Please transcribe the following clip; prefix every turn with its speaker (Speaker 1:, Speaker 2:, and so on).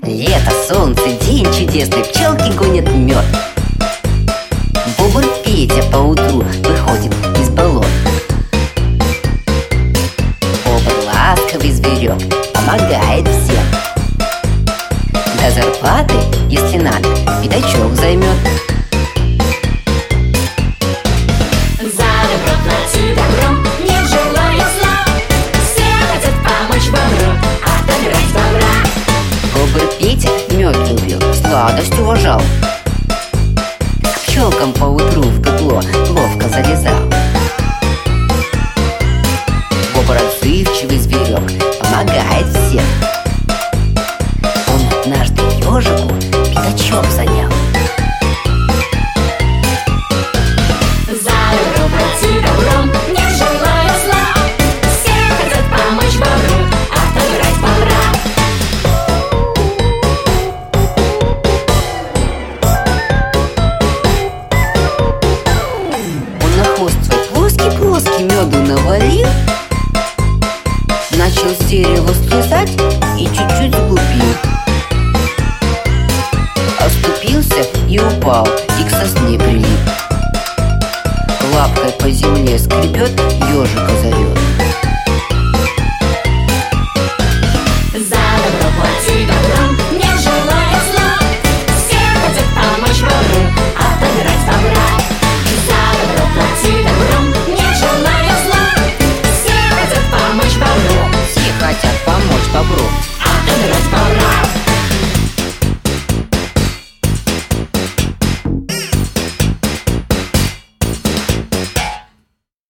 Speaker 1: Лето, солнце, день чудесный, пчелки гонят мед. Бобр Петя поутру выходит из болот. Бобр ласковый зверек, помогает всем. До зарплаты, если надо, пятачок займет.
Speaker 2: За добро плати добром, не желаю зла. Все хотят помочь бобру, отыграть бобра.
Speaker 1: Бобр Петя мед любил, сладость уважал. К пчелкам поутру в дупло ловко залезал. Бобр отзывчивый зверек, помогает всем. Он однажды ежику пятачок занял.
Speaker 2: За добро плати добром, не желаю зла. Все хотят помочь бобру, отыграть бобра.
Speaker 1: Он на хвост свой плоский-плоский меду навалил, начал с дерева слезать и чуть-чуть сглупил. Оступился и упал, и к сосне прилип. Лапкой по земле скребет, ежика зовет.